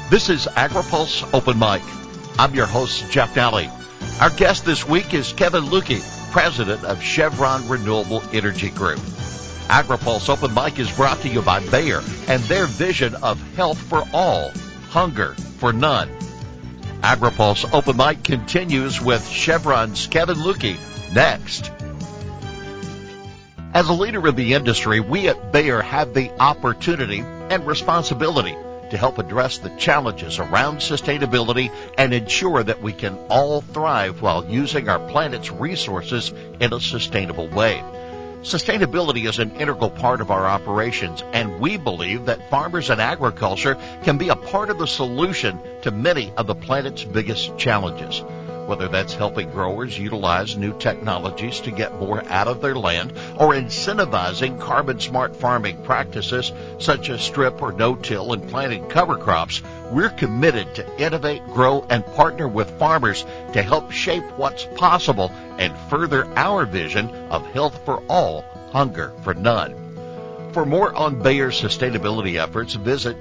This is AgriPulse Open Mic. I'm your host, Jeff Nally. Our guest this week is Kevin Lukey, president of Chevron Renewable Energy Group. AgriPulse Open Mic is brought to you by Bayer and their vision of health for all, hunger for none. AgriPulse Open Mic continues with Chevron's Kevin Lukey next. As a leader in the industry, we at Bayer have the opportunity and responsibility to help address the challenges around sustainability and ensure that we can all thrive while using our planet's resources in a sustainable way. Sustainability is an integral part of our operations, and we believe that farmers and agriculture can be a part of the solution to many of the planet's biggest challenges. Whether that's helping growers utilize new technologies to get more out of their land or incentivizing carbon-smart farming practices such as strip or no-till and planting cover crops, we're committed to innovate, grow, and partner with farmers to help shape what's possible and further our vision of health for all, hunger for none. For more on Bayer's sustainability efforts, visit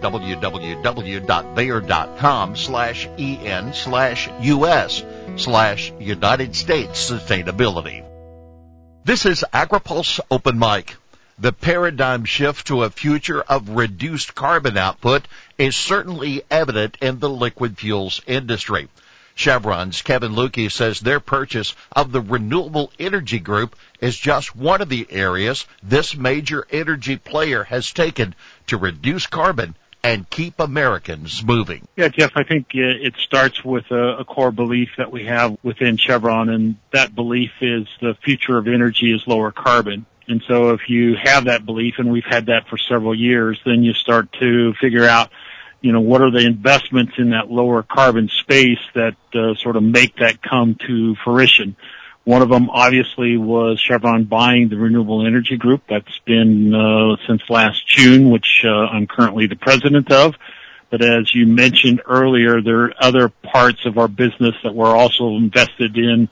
www.bayer.com/en/US/United States Sustainability. This is AgriPulse Open Mic. The paradigm shift to a future of reduced carbon output is certainly evident in the liquid fuels industry. Chevron's Kevin Lukey says their purchase of the Renewable Energy Group is just one of the areas this major energy player has taken to reduce carbon and keep Americans moving. Yeah, Jeff, I think it starts with a core belief that we have within Chevron, and that belief is the future of energy is lower carbon. And so if you have that belief, and we've had that for several years, then you start to figure out what are the investments in that lower carbon space that sort of make that come to fruition. One of them, obviously, was Chevron buying the Renewable Energy Group. That's been since last June, which I'm currently the president of. But as you mentioned earlier, there are other parts of our business that we're also invested in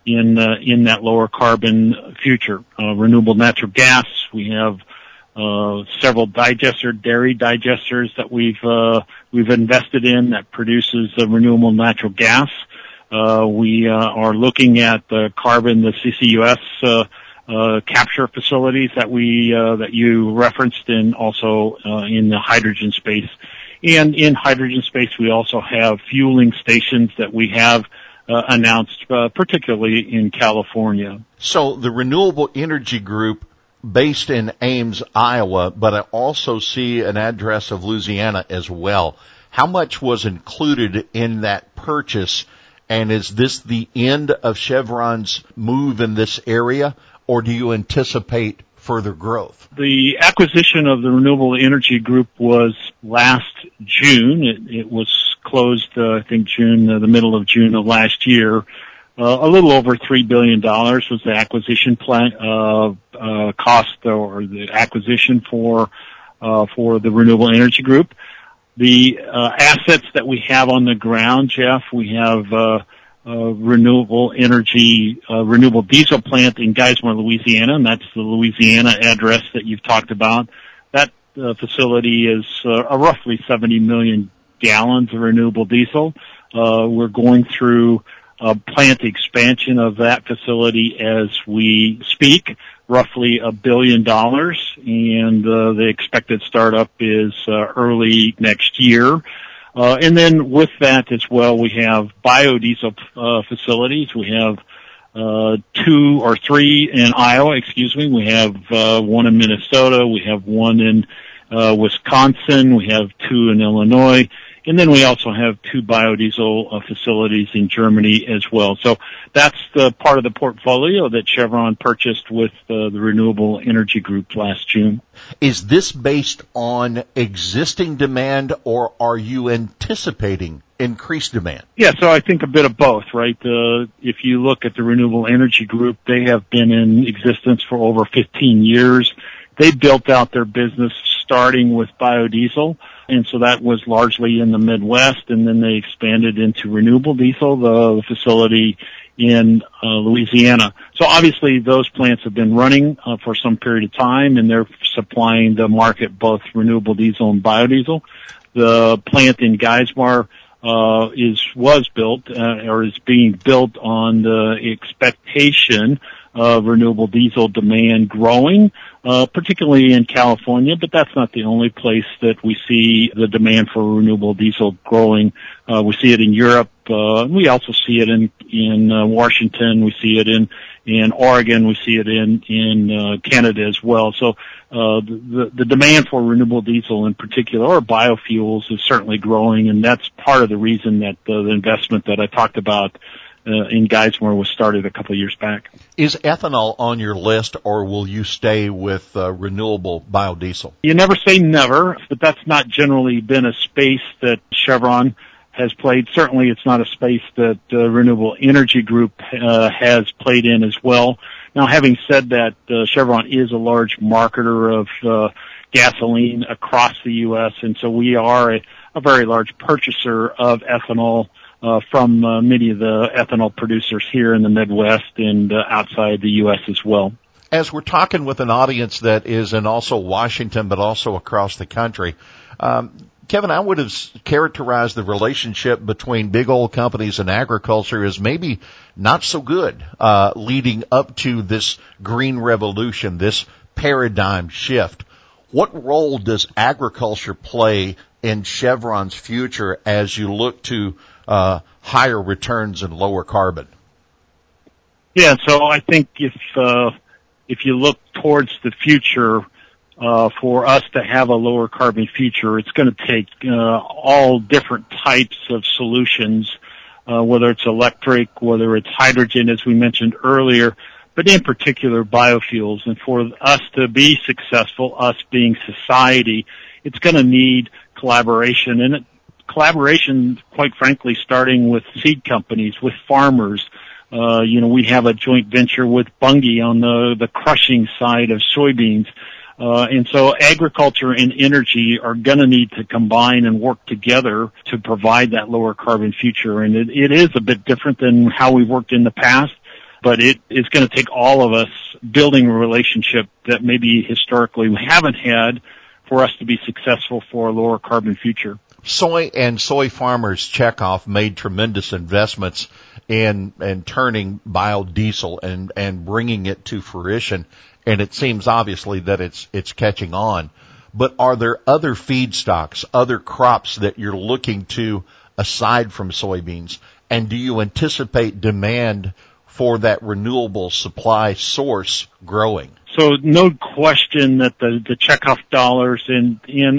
that lower carbon future. Renewable natural gas. We have several dairy digesters that we've invested in that produces renewable natural gas. We are looking at the CCUS capture facilities that you referenced, and also in the hydrogen space. And in hydrogen space, we also have fueling stations that we have announced, particularly in California. So the Renewable Energy Group, based in Ames, Iowa, but I also see an address of Louisiana as well. How much was included in that purchase, and is this the end of Chevron's move in this area, or do you anticipate further growth? The acquisition of the Renewable Energy Group was last June. It was closed, I think, the middle of June of last year. A little over $3 billion was the acquisition plan, cost, or the acquisition for the Renewable Energy Group. The assets that we have on the ground, Jeff, we have renewable diesel plant in Geismar, Louisiana, and that's the Louisiana address that you've talked about. That facility is roughly 70 million gallons of renewable diesel. We're going through plant expansion of that facility as we speak, roughly $1 billion, and the expected startup is early next year. And then with that as well, we have biodiesel facilities. We have 2 or 3 in Iowa, We have one in Minnesota. We have one in Wisconsin. We have 2 in Illinois. And then we also have 2 biodiesel facilities in Germany as well. So that's the part of the portfolio that Chevron purchased with the Renewable Energy Group last June. Is this based on existing demand, or are you anticipating increased demand? Yeah, so I think a bit of both, right? If you look at the Renewable Energy Group, they have been in existence for over 15 years. They built out their business starting with biodiesel, and so that was largely in the Midwest, and then they expanded into renewable diesel, the facility in Louisiana. So obviously those plants have been running for some period of time, and they're supplying the market both renewable diesel and biodiesel. The plant in Geismar was built or is being built on the expectation of renewable diesel demand growing, particularly in California, but that's not the only place that we see the demand for renewable diesel growing. We see it in Europe. We also see it in Washington. We see it in Oregon. We see it in Canada as well. So the demand for renewable diesel in particular, or biofuels, is certainly growing, and that's part of the reason that the investment that I talked about in Geismar was started a couple of years back. Is ethanol on your list, or will you stay with renewable biodiesel? You never say never, but that's not generally been a space that Chevron has played. Certainly it's not a space that Renewable Energy Group has played in as well. Now, having said that, Chevron is a large marketer of gasoline across the U.S., and so we are a very large purchaser of ethanol from many of the ethanol producers here in the Midwest and outside the U.S. as well. As we're talking with an audience that is in also Washington but also across the country, Kevin, I would have characterized the relationship between big oil companies and agriculture as maybe not so good leading up to this green revolution, this paradigm shift. What role does agriculture play in Chevron's future as you look to higher returns and lower carbon? Yeah, so I think if you look towards the future, for us to have a lower carbon future, it's going to take all different types of solutions, whether it's electric, whether it's hydrogen, as we mentioned earlier, but in particular biofuels. And for us to be successful, us being society, it's going to need collaboration. And collaboration, quite frankly, starting with seed companies, with farmers. We have a joint venture with Bunge on the crushing side of soybeans. And so agriculture and energy are going to need to combine and work together to provide that lower carbon future. And it is a bit different than how we've worked in the past, but it is going to take all of us building a relationship that maybe historically we haven't had for us to be successful for a lower carbon future. Soy and soy farmers Chekhov made tremendous investments in turning biodiesel and bringing it to fruition. And it seems obviously that it's catching on. But are there other feedstocks, other crops that you're looking to aside from soybeans? And do you anticipate demand for that renewable supply source growing? So no question that the Chekhov dollars in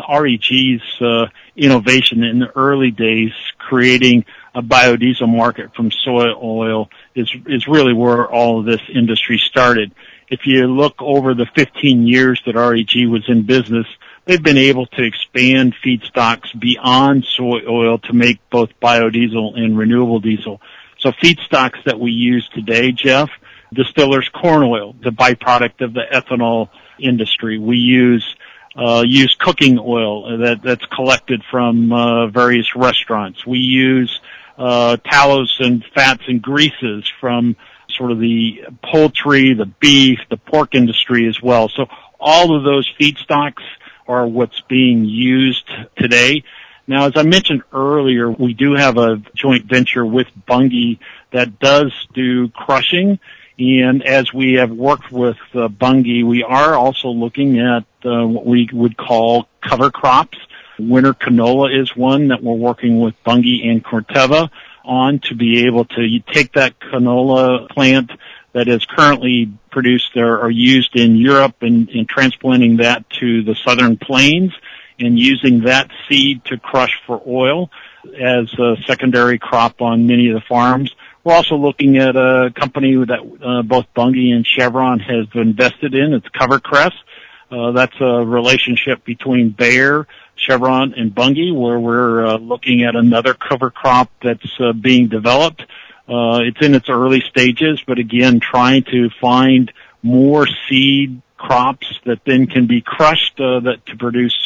REG's innovation in the early days, creating a biodiesel market from soy oil is really where all of this industry started. If you look over the 15 years that REG was in business, they've been able to expand feedstocks beyond soy oil to make both biodiesel and renewable diesel. So feedstocks that we use today, Jeff, distillers corn oil, the byproduct of the ethanol industry. We use cooking oil that's collected from various restaurants. We use tallows and fats and greases from sort of the poultry, the beef, the pork industry as well. So all of those feedstocks are what's being used today. Now, as I mentioned earlier, we do have a joint venture with Bunge that does do crushing. And as we have worked with Bunge, we are also looking at what we would call cover crops. Winter canola is one that we're working with Bunge and Corteva on to be able to take that canola plant that is currently produced or used in Europe and transplanting that to the southern plains and using that seed to crush for oil as a secondary crop on many of the farms. We're also looking at a company that both Bunge and Chevron has invested in. It's CoverCress. That's a relationship between Bayer, Chevron, and Bunge, where we're looking at another cover crop that's being developed. It's in its early stages, but again, trying to find more seed crops that then can be crushed to produce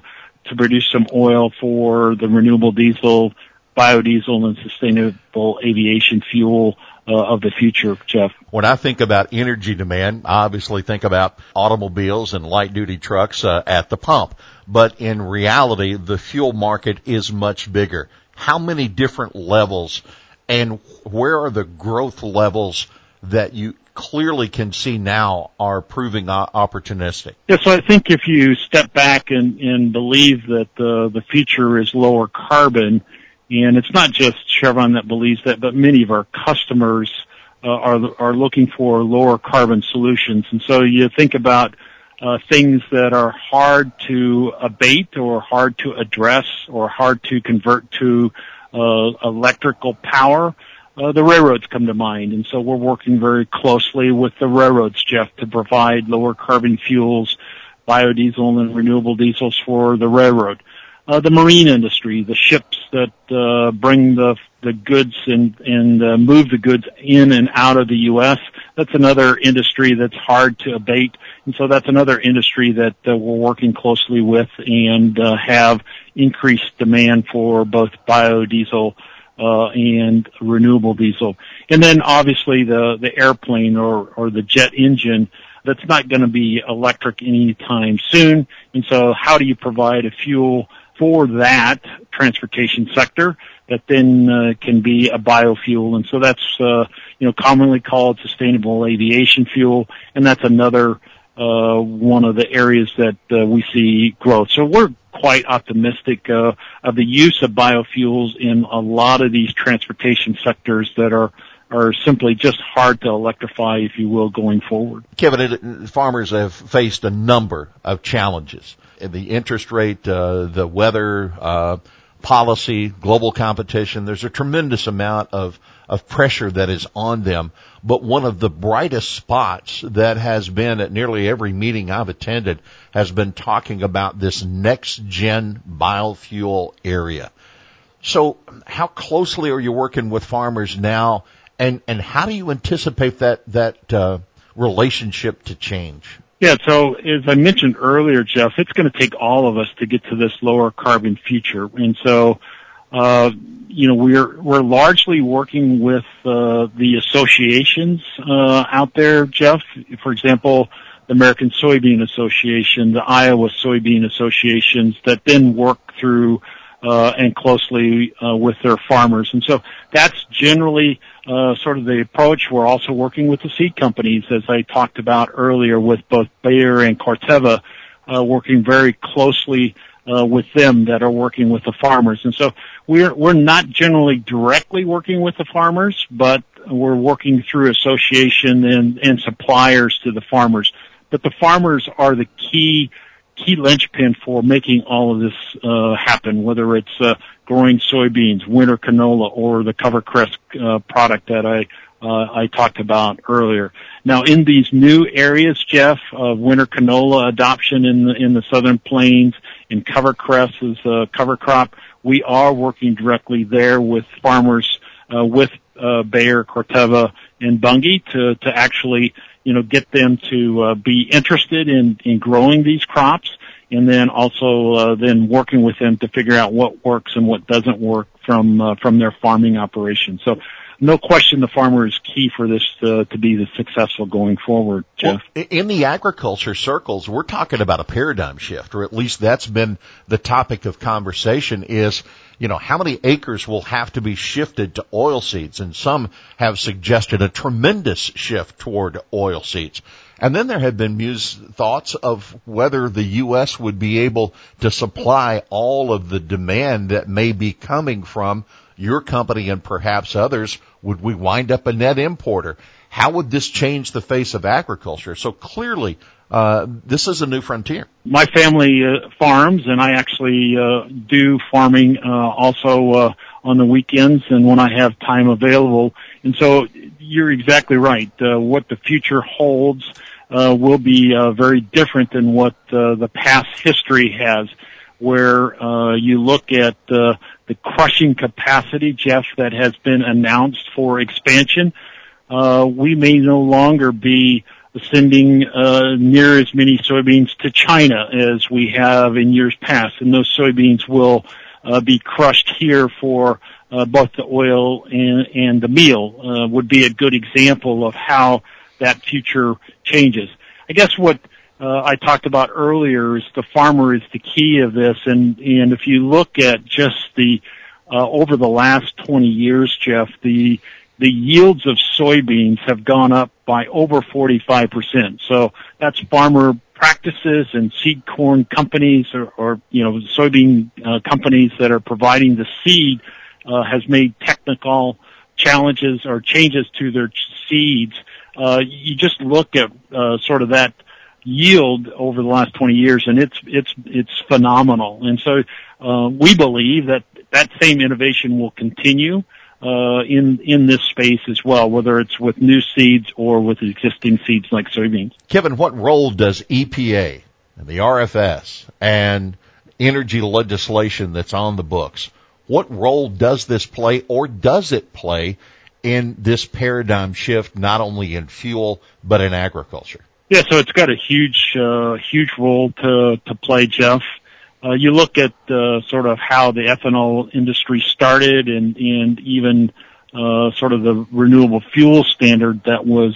some oil for the renewable diesel, biodiesel, and sustainable aviation fuel of the future, Jeff. When I think about energy demand, I obviously think about automobiles and light-duty trucks at the pump. but in reality, the fuel market is much bigger. How many different levels, and where are the growth levels that you clearly can see now are proving opportunistic? Yeah, so I think if you step back and believe that the future is lower carbon, and it's not just Chevron that believes that, but many of our customers are looking for lower carbon solutions. And so you think about things that are hard to abate or hard to address or hard to convert to electrical power. The railroads come to mind, and so we're working very closely with the railroads, Jeff, to provide lower carbon fuels, biodiesel and renewable diesels for the railroad. The marine industry, the ships that bring the goods and move the goods in and out of the U.S., that's another industry that's hard to abate, and so that's another industry that we're working closely with and have increased demand for both biodiesel and renewable diesel. And then obviously the airplane or the jet engine, that's not going to be electric anytime soon. And so how do you provide a fuel for that transportation sector that then can be a biofuel? And so that's commonly called sustainable aviation fuel, and that's another one of the areas that we see growth. So we're quite optimistic of the use of biofuels in a lot of these transportation sectors that are simply just hard to electrify, if you will, going forward. Kevin, farmers have faced a number of challenges. The interest rate, the weather, policy, global competition. There's a tremendous amount of pressure that is on them. But one of the brightest spots that has been at nearly every meeting I've attended has been talking about this next-gen biofuel area. So how closely are you working with farmers now, and how do you anticipate that relationship to change? Yeah, so as I mentioned earlier, Jeff, it's going to take all of us to get to this lower carbon future. And so, we're largely working with the associations out there, Jeff. For example, the American Soybean Association, the Iowa Soybean Associations that then work through and closely with their farmers. And so that's generally sort of the approach. We're also working with the seed companies, as I talked about earlier, with both Bayer and Corteva, working very closely with them that are working with the farmers. And so we're not generally directly working with the farmers, but we're working through association and suppliers to the farmers. But the farmers are the key linchpin for making all of this happen, whether it's growing soybeans, winter canola, or the CoverCress product that I talked about earlier. Now, in these new areas, Jeff, of winter canola adoption in the southern plains, and CoverCress is a cover crop, we are working directly there with farmers, with Bayer, Corteva, and Bunge to actually get them to be interested in growing these crops, and then also then working with them to figure out what works and what doesn't work from their farming operation. So no question the farmer is key for this to be successful going forward, Jeff. Well, in the agriculture circles, we're talking about a paradigm shift, or at least that's been the topic of conversation is, how many acres will have to be shifted to oilseeds? And some have suggested a tremendous shift toward oilseeds. And then there have been thoughts of whether the U.S. would be able to supply all of the demand that may be coming from your company and perhaps others. Would we wind up a net importer? How would this change the face of agriculture? So clearly, this is a new frontier. My family farms, and I actually do farming also on the weekends and when I have time available. And so you're exactly right. What the future holds will be very different than what the past history has, where you look at the crushing capacity, Jeff, that has been announced for expansion. We may no longer be sending near as many soybeans to China as we have in years past, and those soybeans will be crushed here for both the oil and the meal. Would be a good example of how that future changes. I guess what I talked about earlier is the farmer is the key of this. And if you look at just the, over the last 20 years, Jeff, the yields of soybeans have gone up by over 45%. So that's farmer practices and seed corn companies or soybean companies that are providing the seed has made technical challenges or changes to their seeds. You just look at sort of that yield over the last 20 years, and it's phenomenal. And so we believe that same innovation will continue in this space as well, whether it's with new seeds or with existing seeds like soybeans. Kevin, what role does EPA and the RFS and energy legislation that's on the books, what role does this play, or does it play in this paradigm shift, not only in fuel but in agriculture? Yeah, so it's got a huge role to play, Jeff. You look at sort of how the ethanol industry started, and even sort of the renewable fuel standard that was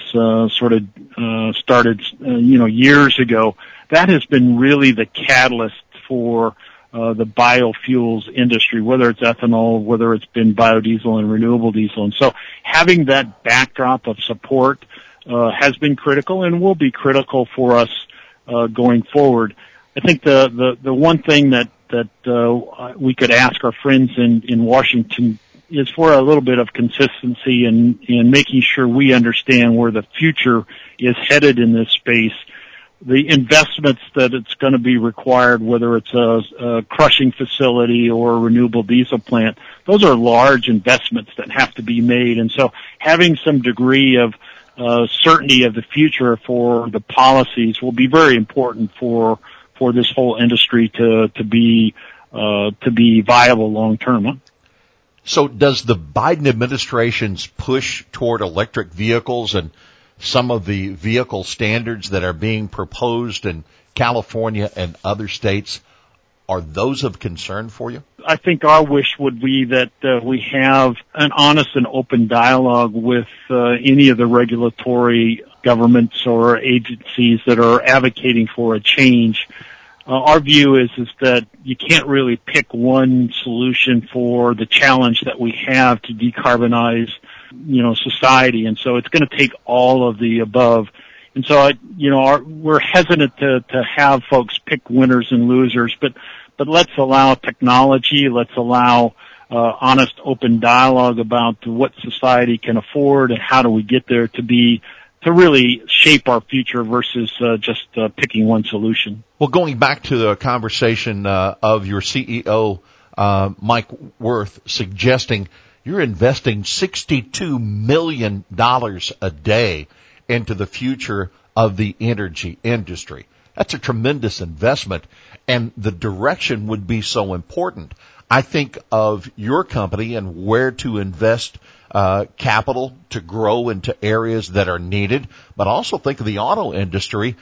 started years ago. That has been really the catalyst for the biofuels industry, whether it's ethanol, whether it's been biodiesel and renewable diesel. And so having that backdrop of support has been critical and will be critical for us going forward. I think the one thing that we could ask our friends in Washington is for a little bit of consistency in making sure we understand where the future is headed in this space. The investments that it's going to be required, whether it's a crushing facility or a renewable diesel plant, those are large investments that have to be made. And so having some degree of certainty of the future for the policies will be very important for this whole industry to be viable long term. Huh? So does the Biden administration's push toward electric vehicles and some of the vehicle standards that are being proposed in California and other states, are those of concern for you? I think our wish would be that we have an honest and open dialogue with any of the regulatory governments or agencies that are advocating for a change. Our view is that you can't really pick one solution for the challenge that we have to decarbonize, society. And so it's going to take all of the above. And so, we're hesitant to have folks pick winners and losers, but let's allow technology, let's allow honest, open dialogue about what society can afford and how do we get there to really shape our future versus just picking one solution. Well, going back to the conversation of your CEO, Mike Wirth, suggesting you're investing $62 million a day into the future of the energy industry. That's a tremendous investment, and the direction would be so important. I think of your company and where to invest capital to grow into areas that are needed, but also think of the auto industry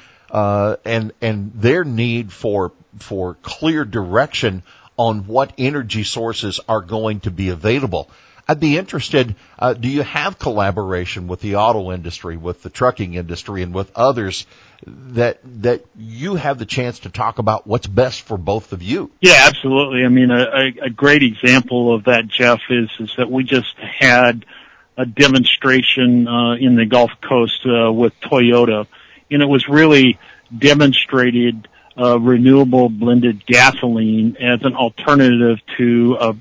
and their need for clear direction on what energy sources are going to be available. I'd be interested, do you have collaboration with the auto industry, with the trucking industry, and with others that you have the chance to talk about what's best for both of you? Yeah, absolutely. I mean, a great example of that, Jeff, is that we just had a demonstration in the Gulf Coast with Toyota, and it was really demonstrated renewable blended gasoline as an alternative to a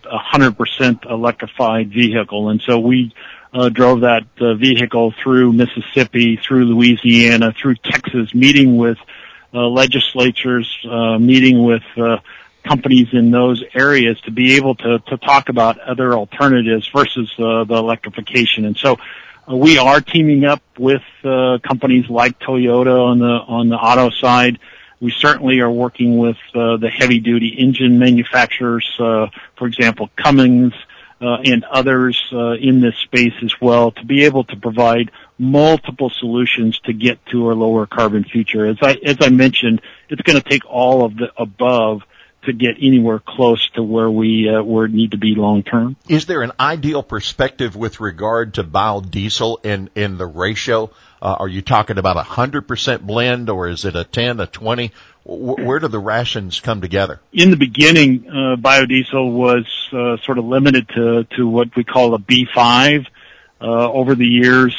100% electrified vehicle. And so we drove that vehicle through Mississippi, through Louisiana, through Texas, meeting with legislatures, meeting with companies in those areas to be able to talk about other alternatives versus the electrification. And so we are teaming up with companies like Toyota on the auto side. We certainly are working with the heavy-duty engine manufacturers, for example, Cummins, and others in this space as well, to be able to provide multiple solutions to get to a lower carbon future. As I mentioned, it's going to take all of the above to get anywhere close to where we need to be long term. Is there an ideal perspective with regard to biodiesel in the ratio Are you talking about 100% blend, or is it a 10, a 20? Where do the rations come together? In the beginning, biodiesel was sort of limited to what we call a B5. Over the years,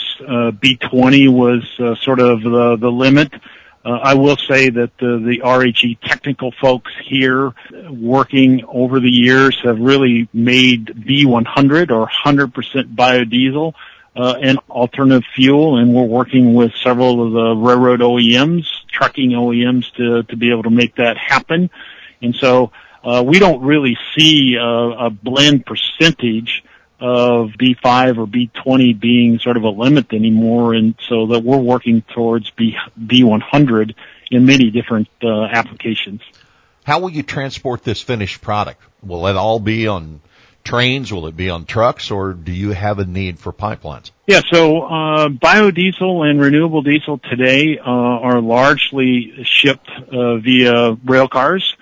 B20 was sort of the limit. I will say that the RHE technical folks here working over the years have really made B100 or 100% biodiesel an alternative fuel, and we're working with several of the railroad OEMs, trucking OEMs to be able to make that happen. And so we don't really see a blend percentage of B5 or B20 being sort of a limit anymore, and so that we're working towards B100 in many different applications. How will you transport this finished product? Will it all be on trains? Will it be on trucks, or do you have a need for pipelines? Yeah, so biodiesel and renewable diesel today are largely shipped via rail cars.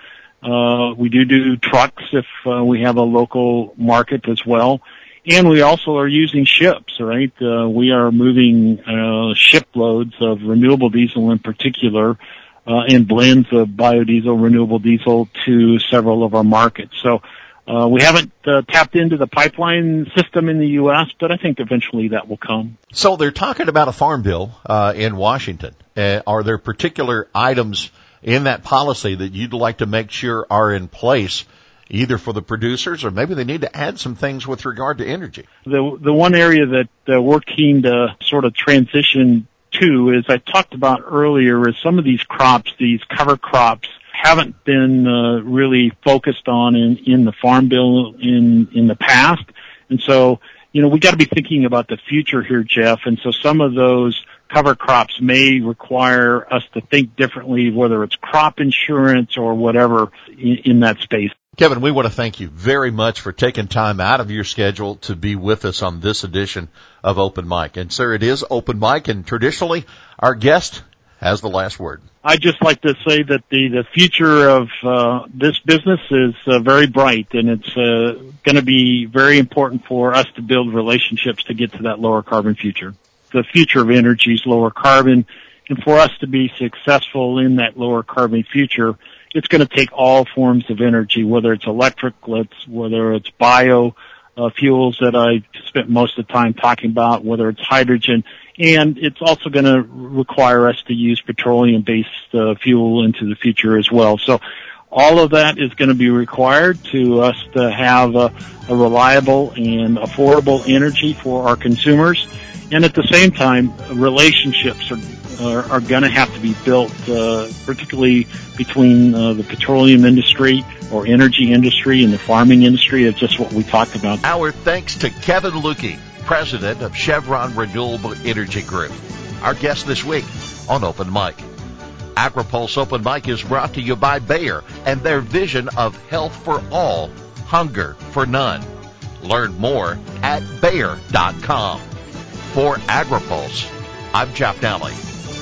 We do trucks if we have a local market as well. And we also are using ships, right? We are moving shiploads of renewable diesel in particular, and blends of biodiesel, renewable diesel to several of our markets. So we haven't tapped into the pipeline system in the U.S., but I think eventually that will come. So they're talking about a farm bill in Washington. Are there particular items in that policy that you'd like to make sure are in place, either for the producers, or maybe they need to add some things with regard to energy? The one area that we're keen to sort of transition to, as I talked about earlier, is some of these crops, these cover crops, haven't been really focused on in the farm bill in the past. And so, we got to be thinking about the future here, Jeff. And so some of those cover crops may require us to think differently, whether it's crop insurance or whatever in that space. Kevin, we want to thank you very much for taking time out of your schedule to be with us on this edition of Open Mic. And, sir, it is Open Mic, and traditionally our guest has the last word. I'd just like to say that the future of this business is very bright, and it's going to be very important for us to build relationships to get to that lower carbon future. The future of energy is lower carbon, and for us to be successful in that lower carbon future, it's going to take all forms of energy, whether it's electric, whether it's bio fuels that I spent most of the time talking about, whether it's hydrogen, and it's also going to require us to use petroleum-based fuel into the future as well. So all of that is going to be required to us to have a reliable and affordable energy for our consumers. And at the same time, relationships are going to have to be built, particularly between the petroleum industry or energy industry and the farming industry. It's just what we talked about. Our thanks to Kevin Lukey, president of Chevron Renewable Energy Group, our guest this week on Open Mic. AgriPulse Open Mic is brought to you by Bayer and their vision of health for all, hunger for none. Learn more at Bayer.com. For AgriPulse, I'm Jeff Daly.